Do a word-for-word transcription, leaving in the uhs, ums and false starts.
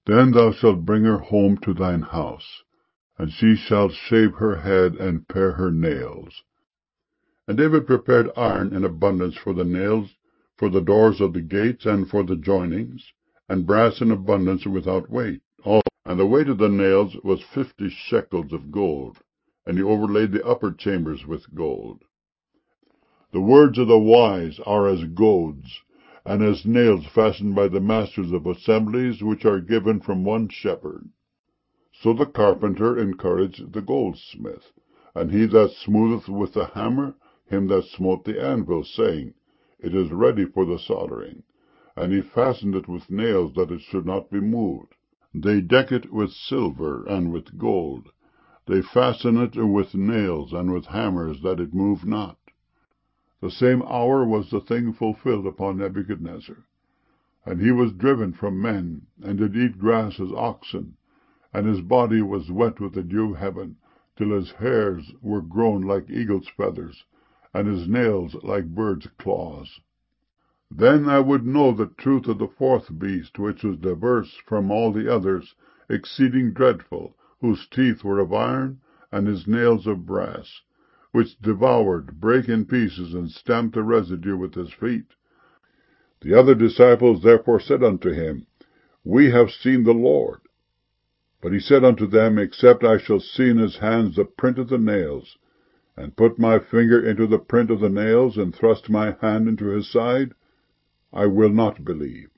Then thou shalt bring her home to thine house, and she shall shave her head and pare her nails. And David prepared iron in abundance for the nails, for the doors of the gates, and for the joinings, and brass in abundance without weight. And the weight of the nails was fifty shekels of gold, and he overlaid the upper chambers with gold. The words of the wise are as goads, and as nails fastened by the masters of assemblies, which are given from one shepherd. So the carpenter encouraged the goldsmith, and he that smootheth with the hammer, him that smote the anvil, saying, It is ready for the soldering. And he fastened it with nails, that it should not be moved. They deck it with silver and with gold. They fasten it with nails and with hammers, that it move not. The same hour was the thing fulfilled upon Nebuchadnezzar. And he was driven from men, and did eat grass as oxen, and his body was wet with the dew of heaven, till his hairs were grown like eagle's feathers, and his nails like birds' claws. Then I would know the truth of the fourth beast, which was diverse from all the others, exceeding dreadful, whose teeth were of iron, and his nails of brass, which devoured, brake in pieces, and stamped the residue with his feet. The other disciples therefore said unto him, We have seen the Lord. But he said unto them, Except I shall see in his hands the print of the nails, and put my finger into the print of the nails, and thrust my hand into his side, I will not believe.